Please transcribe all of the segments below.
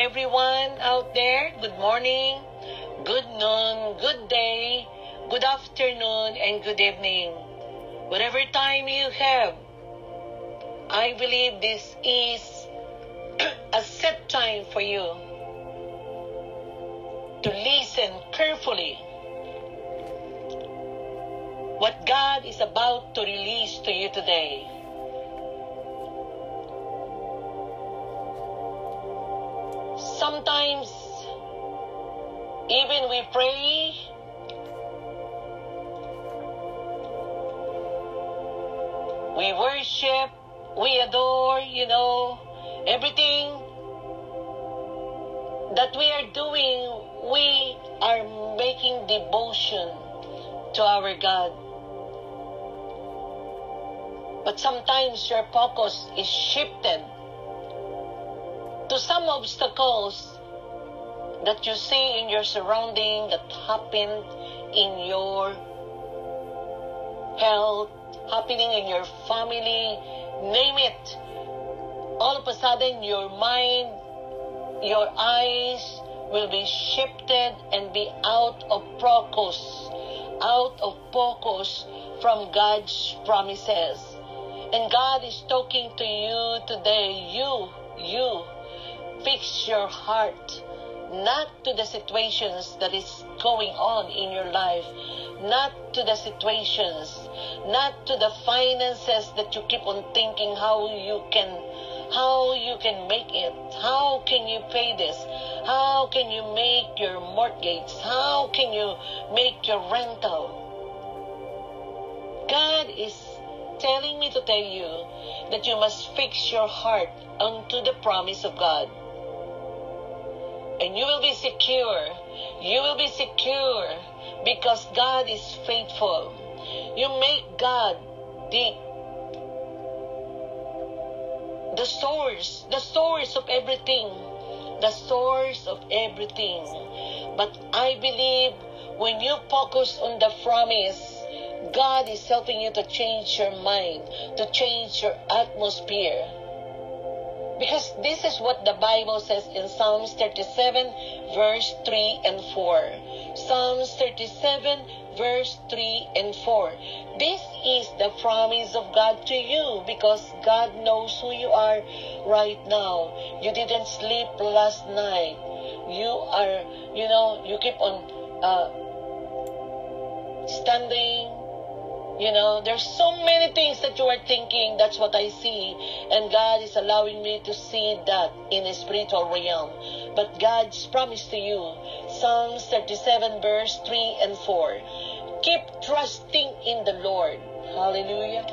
everyone out there. Good morning, good noon, good day, good afternoon, and good evening. Whatever time you have, I believe this is a set time for you to listen carefully what God is about to release to you today. Sometimes, even we pray, we worship, we adore, everything that we are doing, we are making devotion to our God. But sometimes your focus is shifted to some obstacles that you see in your surrounding, that happened in your health, happening in your family, name it. All of a sudden, your mind, your eyes will be shifted and be out of focus from God's promises. And God is talking to you today. You fix your heart, not to the situations that is going on in your life, not to the situations, not to the finances that you keep on thinking how you can make it, how can you pay this, how can you make your mortgage, how can you make your rental. God is telling me to tell you that you must fix your heart unto the promise of God. And you will be secure. You will be secure because God is faithful. You make God the source of everything. The source of everything. But I believe when you focus on the promise, God is helping you to change your mind, to change your atmosphere. Because this is what the Bible says in Psalms 37, verse 3 and 4. Psalms 37, verse 3 and 4. This is the promise of God to you because God knows who you are right now. You didn't sleep last night. You keep on standing. There's so many things that you are thinking. That's what I see. And God is allowing me to see that in a spiritual realm. But God's promise to you, Psalms 37 verse 3 and 4. Keep trusting in the Lord. Hallelujah.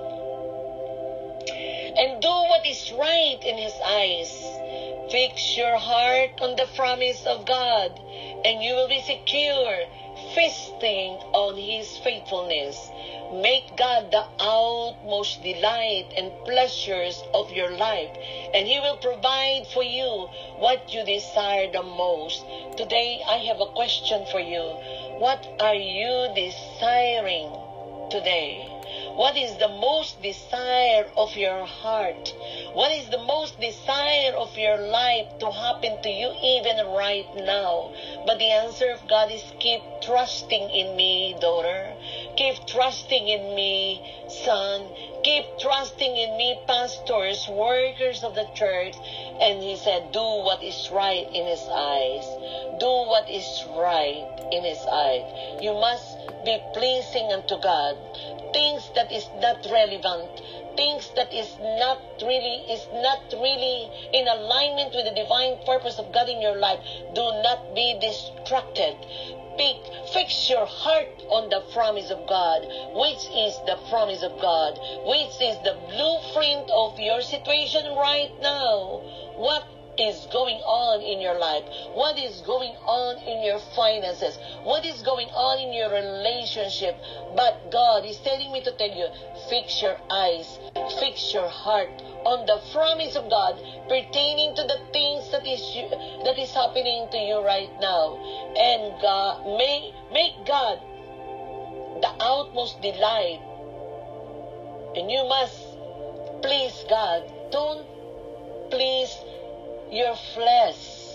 And do what is right in His eyes. Fix your heart on the promise of God, and you will be secure, feasting on His faithfulness. Make God the utmost delight and pleasures of your life, and He will provide for you what you desire the most. Today, I have a question for you. What are you desiring today? What is the most desire of your heart? What is the most desire of your life to happen to you even right now? But the answer of God is keep trusting in me, daughter. Keep trusting in me, son. Keep trusting in me, pastors, workers of the church. And He said, do what is right in His eyes. Do what is right in His eyes. You must be pleasing unto God. Things that is not relevant, things that is not really in alignment with the divine purpose of God in your life. Do not be distracted. Fix your heart on the promise of God, which is the promise of God, which is the blueprint of your situation right now. What is going on in your life? What is going on in your finances? What is going on in your relationship? But God is telling me to tell you, fix your eyes, fix your heart on the promise of God pertaining to the things that is happening to you right now. And God, make God the utmost delight. And you must please God. Don't please your flesh.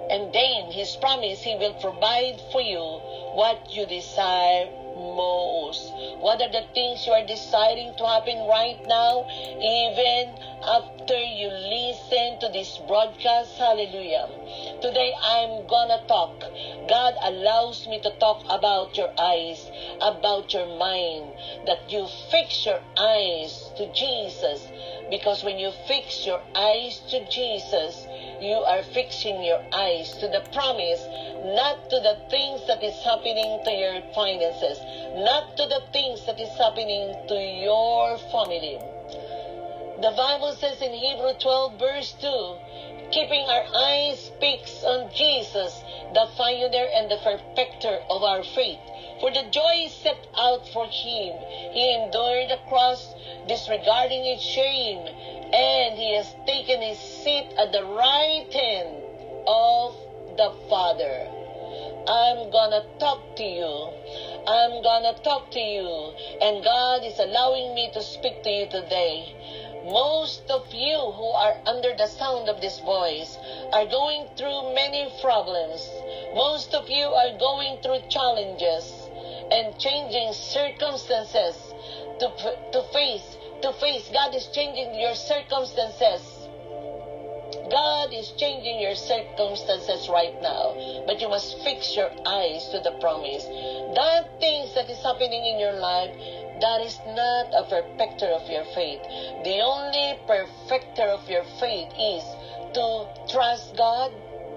And then His promise, He will provide for you what you desire most. What are the things you are desiring to happen right now, even after you listen to this broadcast? Hallelujah. Today I'm gonna talk. God allows me to talk about your eyes, about your mind, that you fix your eyes to Jesus. Because when you fix your eyes to Jesus, you are fixing your eyes to the promise, not to the things that is happening to your finances, not to the things that is happening to your family. The Bible says in Hebrew 12 verse 2, keeping our eyes fixed on Jesus, the pioneer and the perfecter of our faith. For the joy set out for Him, He endured the cross, disregarding its shame, and He has taken His seat at the right hand of the Father. I'm gonna talk to you. I'm gonna talk to you. And God is allowing me to speak to you today. Most of you who are under the sound of this voice are going through many problems. Most of you are going through challenges and changing circumstances to face. God is changing your circumstances. God is changing your circumstances right now. But you must fix your eyes to the promise. That things that is happening in your life, that is not a perfecter of your faith. The only perfecter of your faith is to trust God,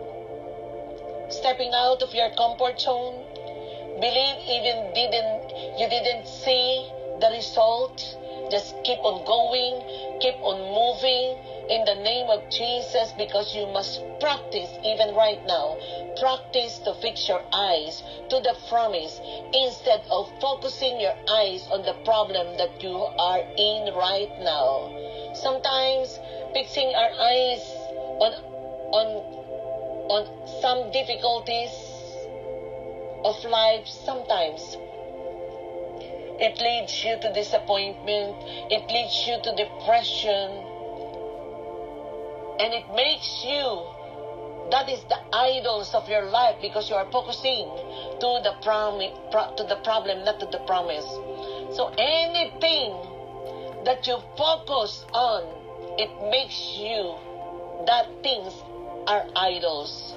stepping out of your comfort zone, believe even you didn't see the result. Just keep on going, keep on moving in the name of Jesus, because you must practice even right now. Practice to fix your eyes to the promise instead of focusing your eyes on the problem that you are in right now. Sometimes fixing our eyes on some difficulties of life, sometimes it leads you to disappointment, it leads you to depression, and it makes you, that is the idols of your life, because you are focusing to the problem, not to the promise. So anything that you focus on, it makes you, that things are idols.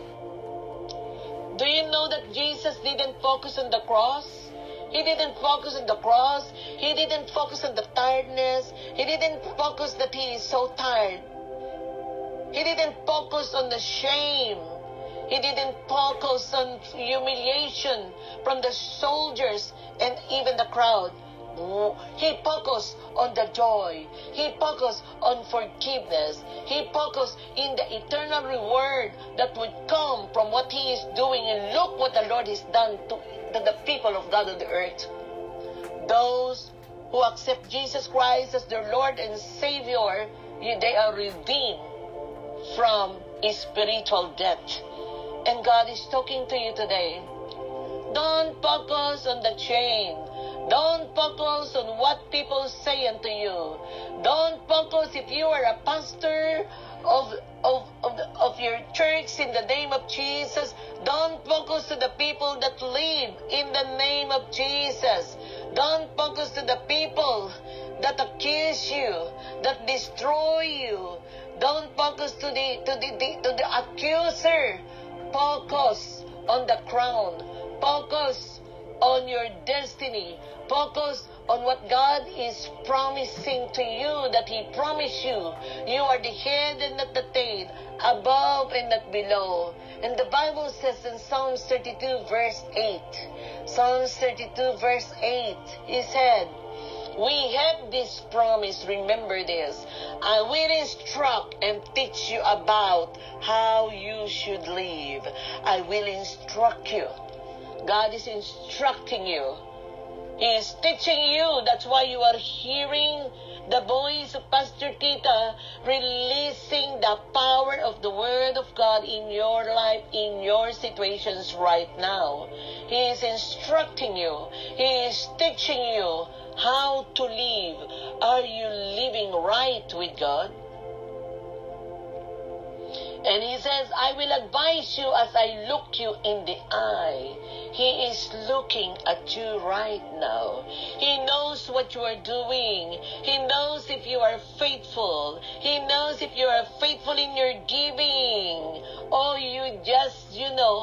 Do you know that Jesus didn't focus on the cross? He didn't focus on the cross. He didn't focus on the tiredness. He didn't focus that He is so tired. He didn't focus on the shame. He didn't focus on humiliation from the soldiers and even the crowd. He focused on the joy. He focused on forgiveness. He focused in the eternal reward that would come from what He is doing. And look what the Lord has done to the people of God on the earth. Those who accept Jesus Christ as their Lord and Savior, they are redeemed from spiritual death. And God is talking to you today. Don't focus on the chain. Don't focus on what people say unto you. Don't focus if you are a pastor of your church in the name of Jesus. Don't focus to the people that live in the name of Jesus. Don't focus to the people that accuse you, that destroy you. Don't focus to the accuser. Focus on the crown. Focus on your destiny. Focus on what God is promising to you, that He promised you. You are the head and not the tail, above and not below. And the Bible says in Psalms 32 verse 8, Psalms 32 verse 8, He said, we have this promise, remember this, I will instruct and teach you about how you should live. I will instruct you. God is instructing you. He is teaching you. That's why you are hearing the voice of Pastor Tita releasing the power of the Word of God in your life, in your situations right now. He is instructing you. He is teaching you how to live. Are you living right with God? And he says, I will advise you as I look you in the eye. He is looking at you right now. He knows what you are doing. He knows if you are faithful. He knows if you are faithful in your giving. Oh, you just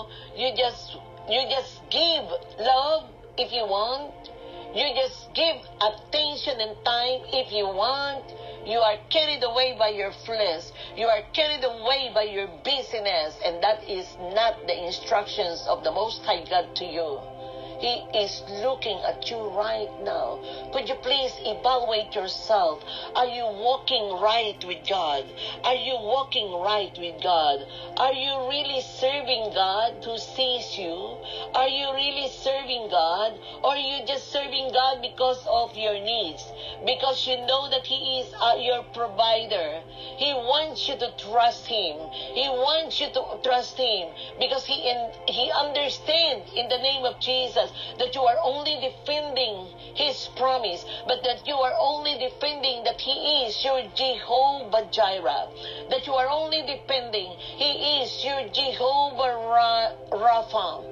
give love if you want. You just give attention and time if you want. You are carried away by your flesh. You are carried away by your busyness. And that is not the instructions of the Most High God to you. He is looking at you right now. Could you please evaluate yourself? Are you walking right with God? Are you walking right with God? Are you really serving God who sees you? Are you really serving God? Or are you just serving God because of your needs? Because you know that He is your provider. He wants you to trust Him. He wants you to trust Him because He understands in the name of Jesus that you are only defending His promise, but that you are only defending that He is your Jehovah Jireh, that you are only defending He is your Jehovah Rapha.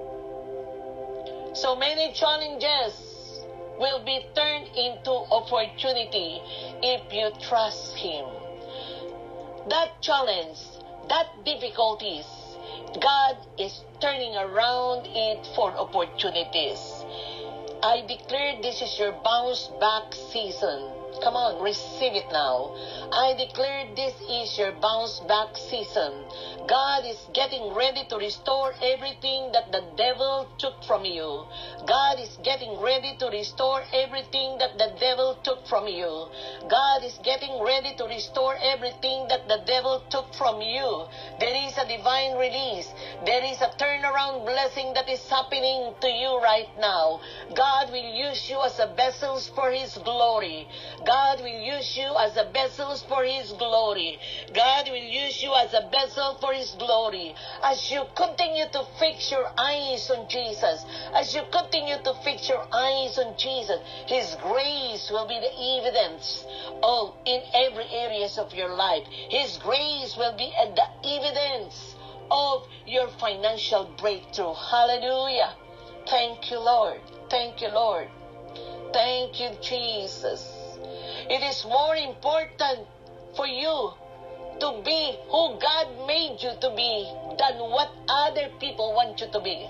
So many challenges will be turned into opportunity if you trust Him. That challenge, that difficulties, God is turning around it for opportunities. I declare this is your bounce back season. Come on, receive it now. I declare this is your bounce back season. God is getting ready to restore everything that the devil took from you. God is getting ready to restore everything that the devil took from you. God is getting ready to restore everything that the devil took from you. There is a divine release. There is a turnaround blessing that is happening to you right now. God will use you as a vessels for His glory. God will use you as a vessel for His glory. God will use you as a vessel for His glory. As you continue to fix your eyes on Jesus, as you continue to fix your eyes on Jesus, His grace will be the evidence of in every areas of your life. His grace will be the evidence of your financial breakthrough. Hallelujah. Thank you, Lord. Thank you, Lord. Thank you, Jesus. It is more important for you to be who God made you to be than what other people want you to be.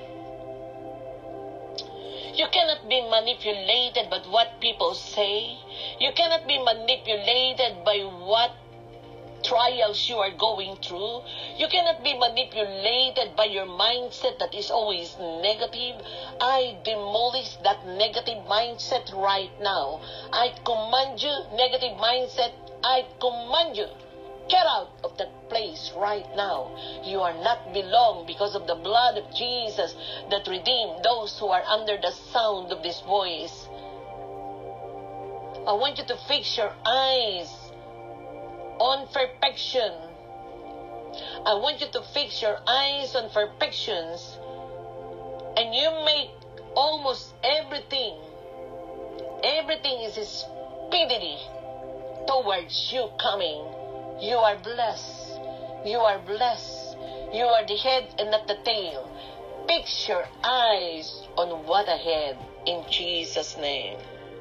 You cannot be manipulated by what people say. You cannot be manipulated by what trials you are going through. You cannot be manipulated by your mindset that is always negative. I demolish that negative mindset right now. I command you, negative mindset, I command you, get out of that place right now. You are not belong because of the blood of Jesus that redeemed those who are under the sound of this voice. I want you to fix your eyes on perfection. I want you to fix your eyes on perfections, and you make almost everything is speedily towards you coming. You are blessed. You are blessed. You are the head and not the tail. Fix your eyes on what ahead in Jesus' name.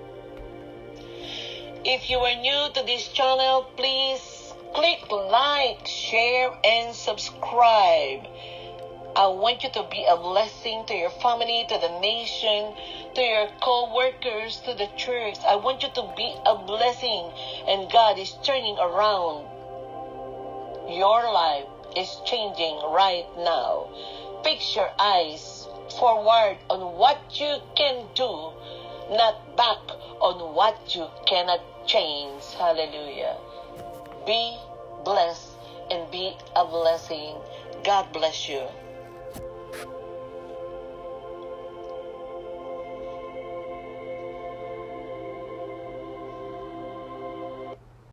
If you are new to this channel, please click like, share, and subscribe. I want you to be a blessing to your family, to the nation, to your co-workers, to the church. I want you to be a blessing, and God is turning around. Your life is changing right now. Fix your eyes forward on what you can do, not back on what you cannot change. Hallelujah. Be blessed and be a blessing. God bless you.